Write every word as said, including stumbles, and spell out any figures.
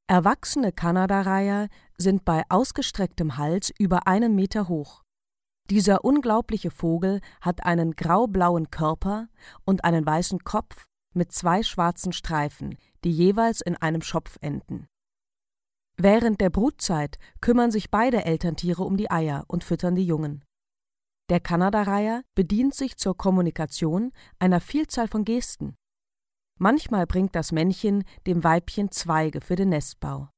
Erwachsene Kanadareiher sind bei ausgestrecktem Hals über einen Meter hoch. Dieser unglaubliche Vogel hat einen graublauen Körper und einen weißen Kopf mit zwei schwarzen Streifen, die jeweils in einem Schopf enden. Während der Brutzeit kümmern sich beide Elterntiere um die Eier und füttern die Jungen. Der Kanadareiher bedient sich zur Kommunikation einer Vielzahl von Gesten. Manchmal bringt das Männchen dem Weibchen Zweige für den Nestbau.